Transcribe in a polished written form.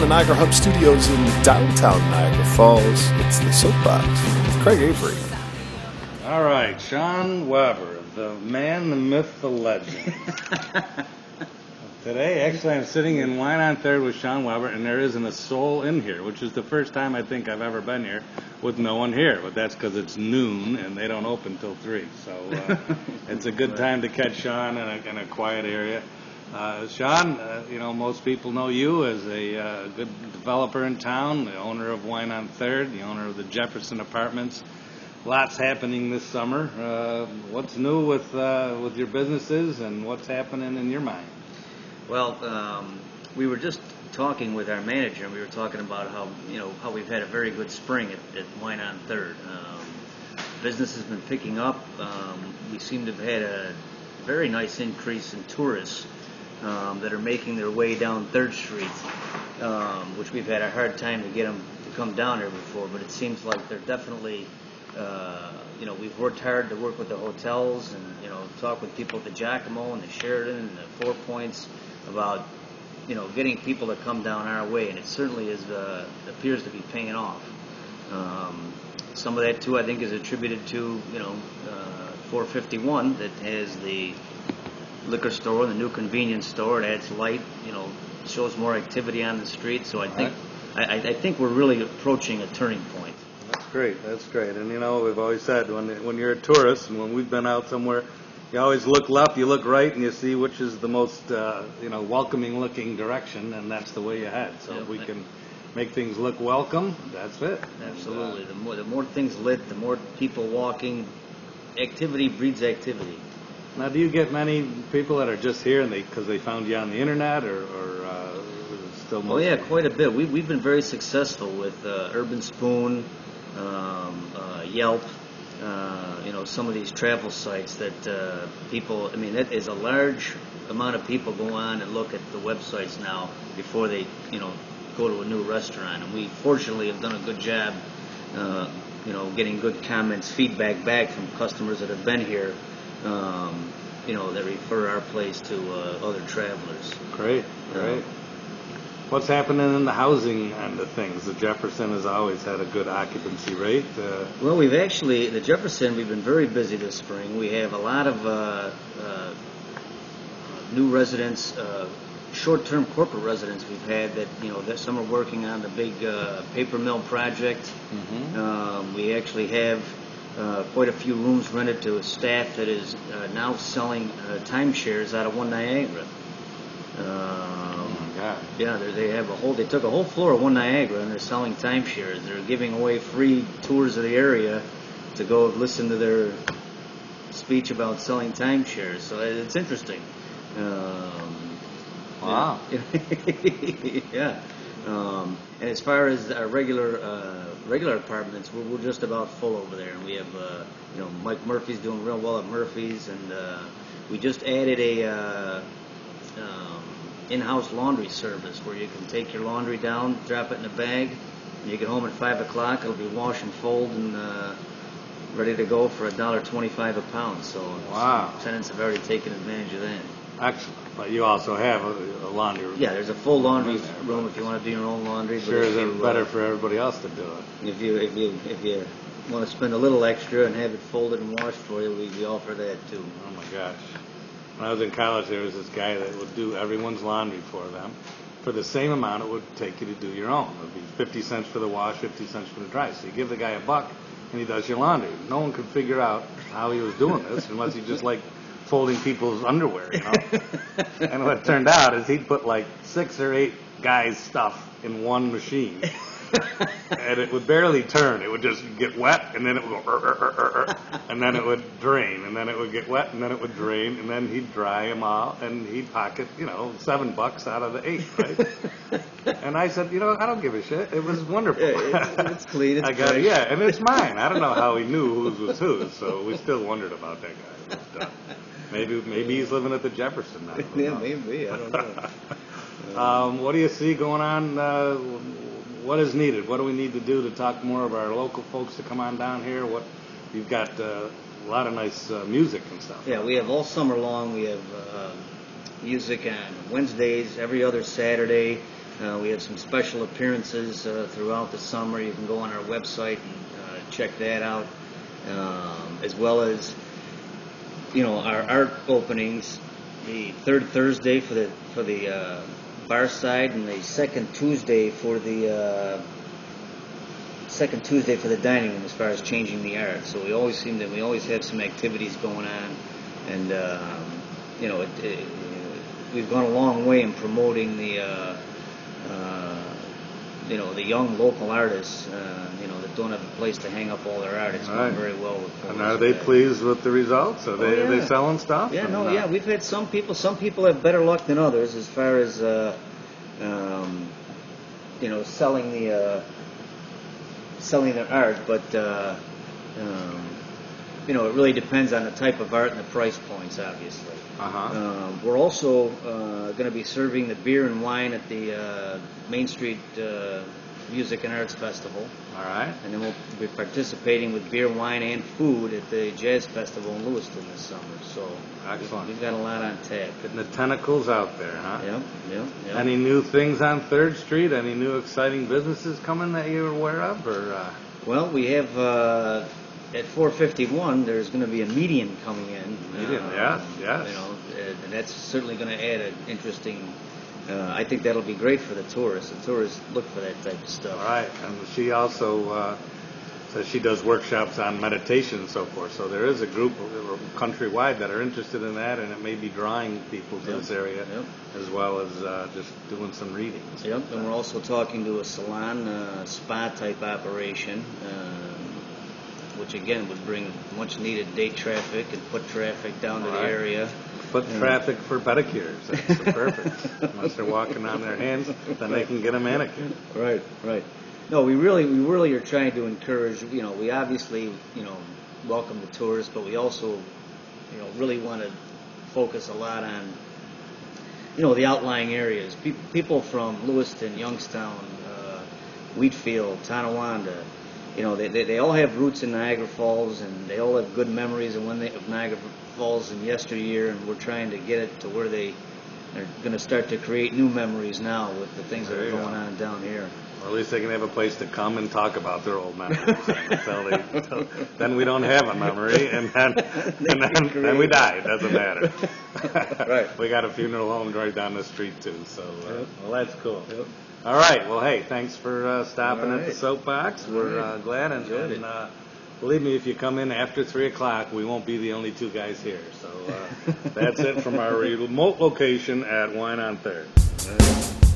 the Niagara Hub Studios in downtown Niagara Falls. It's the Soapbox with Craig Avery. All right, Sean Weber, the man, the myth, the legend. Today, actually, I'm sitting in Wine on Third with Sean Weber, and there isn't a soul in here, which is the first time I think I've ever been here with no one here. But that's because it's noon, and they don't open till 3. So it's a good time to catch Sean in a quiet area. Sean, most people know you as a good developer in town, the owner of Wine on Third, the owner of the Jefferson Apartments. Lots happening this summer. What's new with your businesses, and what's happening in your mind? Well, we were just talking with our manager, and we were talking about how we've had a very good spring at Wine on Third. Business has been picking up. We seem to have had a very nice increase in tourists that are making their way down 3rd Street, which we've had a hard time to get them to come down here before, but it seems like they're definitely, we've worked hard to work with the hotels and, talk with people at the Giacomo and the Sheridan and the Four Points about, getting people to come down our way, and it certainly appears to be paying off. Some of that, too, I think is attributed to, 451 that has the liquor store, the new convenience store. It adds light, shows more activity on the street. So I think we're really approaching a turning point. That's great. And we've always said when you're a tourist and when we've been out somewhere, you always look left, you look right, and you see which is the most welcoming looking direction, and that's the way you head. So if we can make things look welcome, that's it. Absolutely. The more things lit, the more people walking. Activity breeds activity. Now, do you get many people that are just here because they found you on the internet, or still more? Oh yeah, quite a bit. We've been very successful with Urban Spoon, Yelp, some of these travel sites that people. I mean, that is a large amount of people go on and look at the websites now before they, go to a new restaurant. And we fortunately have done a good job, getting good comments, feedback back from customers that have been here. That refer our place to other travelers. Great. What's happening in the housing end of things? The Jefferson has always had a good occupancy rate. Well, the Jefferson, we've been very busy this spring. We have a lot of new residents, short-term corporate residents we've had that some are working on the big paper mill project. Mm-hmm. We actually have quite a few rooms rented to a staff that is now selling timeshares out of One Niagara. Yeah, they took a whole floor of One Niagara and they're selling timeshares. They're giving away free tours of the area to go listen to their speech about selling timeshares. So it's interesting. Wow. Yeah. And as far as our regular apartments, we're just about full over there. And we have, Mike Murphy's doing real well at Murphy's, and we just added a in-house laundry service where you can take your laundry down, drop it in a bag, and you get home at 5 o'clock. It'll be wash and fold and ready to go for $1.25 a pound. So wow. Tenants have already taken advantage of that. Excellent. But you also have a laundry room. Yeah, there's a full laundry room if you want to do your own laundry. Sure, it's better for everybody else to do it. If you want to spend a little extra and have it folded and washed for you, we offer that too. Oh my gosh! When I was in college, there was this guy that would do everyone's laundry for them. For the same amount it would take you to do your own. It would be 50 cents for the wash, 50 cents for the dry. So you give the guy $1 and he does your laundry. No one could figure out how he was doing this unless he just folding people's underwear, And what turned out is he'd put 6 or 8 guys' stuff in one machine. And it would barely turn. It would just get wet, and then it would go, and then it would drain, and then it would get wet, and then it would drain, and then he'd dry them all, and he'd pocket, $7 out of the 8, right? And I said, I don't give a shit. It was wonderful. It's clean. It's and it's mine. I don't know how he knew whose was whose, so we still wondered about that guy. But, maybe he's living at the Jefferson now. Yeah, maybe. I don't know. What do you see going on? What is needed? What do we need to do to talk more of our local folks to come on down here? You've got a lot of nice music and stuff. Yeah, we have all summer long. We have music on Wednesdays, every other Saturday. We have some special appearances throughout the summer. You can go on our website and check that out, as well as our art openings. The third Thursday for the bar side, and the second Tuesday for the dining room, as far as changing the art. So we always have some activities going on, and we've gone a long way in promoting the young local artists, that don't have a place to hang up all their art. It's gone very well with. And are they pleased with the results? Are they selling stuff? Yeah, we've had some people. Some people have better luck than others as far as selling their art, but it really depends on the type of art and the price points, obviously. We're also going to be serving the beer and wine at the Main Street Music and Arts Festival. All right. And then we'll be participating with beer, wine, and food at the Jazz Festival in Lewiston this summer. So excellent. We've got a lot on tap. Getting the tentacles out there, huh? Yep. Any new things on 3rd Street? Any new exciting businesses coming that you're aware of? Well, we have at 451. There's going to be a median coming in. Yes. And that's certainly going to add an interesting. I think that'll be great for the tourists. The tourists look for that type of stuff. All right, and she also says she does workshops on meditation and so forth. So there is a group countrywide that are interested in that, and it may be drawing people to this area, as well as just doing some readings. Yep, and we're also talking to a salon, spa type operation, which again would bring much needed day traffic and foot traffic down to the area. Foot traffic for pedicures. That's perfect. Unless they're walking on their hands, then they can get a manicure. Right. No, we really are trying to encourage. We obviously welcome the tourists, but we also really want to focus a lot on the outlying areas. People from Lewiston, Youngstown, Wheatfield, Tonawanda. They all have roots in Niagara Falls, and they all have good memories of Niagara Falls in yesteryear, and we're trying to get it to where they are going to start to create new memories now with the things that are going on down here. Or at least they can have a place to come and talk about their old memories. Then we don't have a memory, and then we die. It doesn't matter. Right. We got a funeral home right down the street, too. So, well, that's cool. Yep. All right. Well, hey, thanks for stopping at the Soapbox. We're glad. And believe me, if you come in after 3 o'clock, we won't be the only 2 guys here. So that's it from our remote location at Wine on 3rd.